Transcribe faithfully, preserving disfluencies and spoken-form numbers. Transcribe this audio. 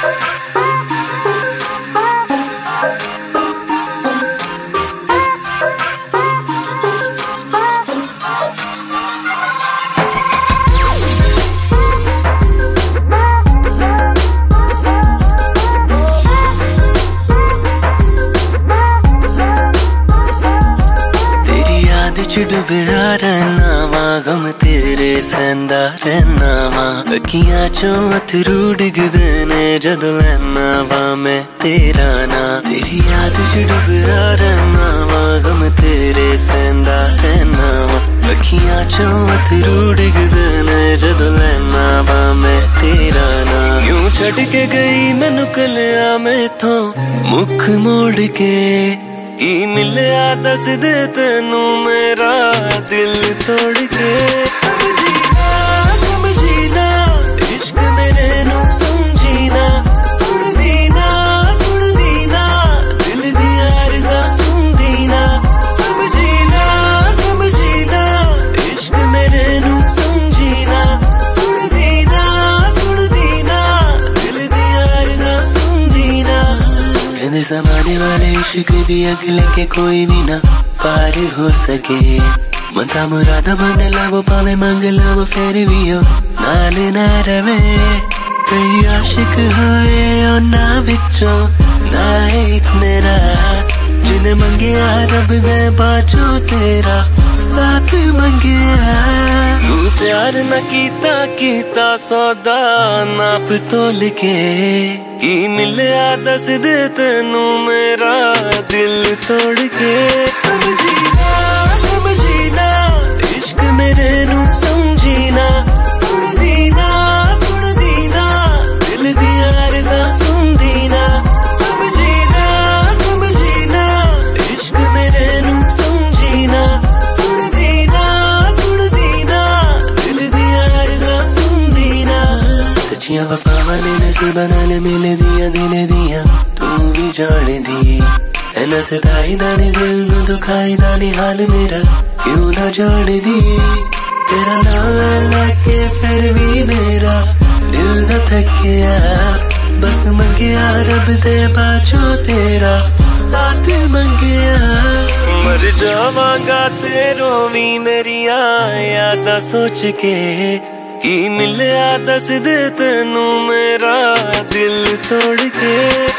Dubia रहना वा गम तेरे सहंदा रहना वा अखियां चों अथरू डिगदे ने जदों लैना वा मैं तेरा ना। तेरी याद च डुबिया रहना वा गम तेरे सहंदा रहना वा अखियां चों अथरू डिगदे ने जदों लैना वा मैं तेरा ना। क्यों छड़ के गई मैनू कलिया मैथों मुख मोड़ के की मिलिया दस दे तेनू मेरा दिल तोड़ के। समझी ना समझी ना इश्क मेरे नू समझी ना सुन दी ना सुन दी ना दिल दी अर्ज़ा सुन दी ना। समझी ना समझी ना इश्क मेरे नू समझी ना सुन दी ना सुन दी ना दिल दी अर्ज़ा सुन दी ना। कहंदे ज़माने वाले इश्क दी अग लेके कोई भी ना पार हो सके मता मुरादा मंग लवो पावे मंग लवो फिर भी हो नाल ना रवे। कई आशिक होए उन्हां विचों ना एक मेरा जिन्हें मंगिया रब दे बाचो तेरा साथ मंगिया। तू प्यार न कीता कीता सौदा नाप तोल के की मिलिया दस दे तेनू मेरा दिल तोड़ के। समझी ना समझी ना इश्क मेरे नू समझी ना सुन दी ना सुन दी ना दिल दी अर्ज़ा सुन दी ना। समझी ना समझी ना इश्क मेरे नू समझी ना सुन दी ना सुन दी ना दिल दी अर्ज़ा सुन दी ना। सच्चियां वफावां ने नसीबां नाल मिल दिया दिल दिया तू भी जाने दी ऐना सताई दानी दिल नू दुखाई दानी हाल मेरा क्यों ना जाने दी। तेरा नाम लेके फिर भी मेरा दिल न थकिया बस मंगिया रब दे बाचो तेरा साथ मंगिया। मर जावांगा तेरों भी मेरिया यादां सोच के की मिलिया दस दे तेनू मेरा दिल तोड़ के।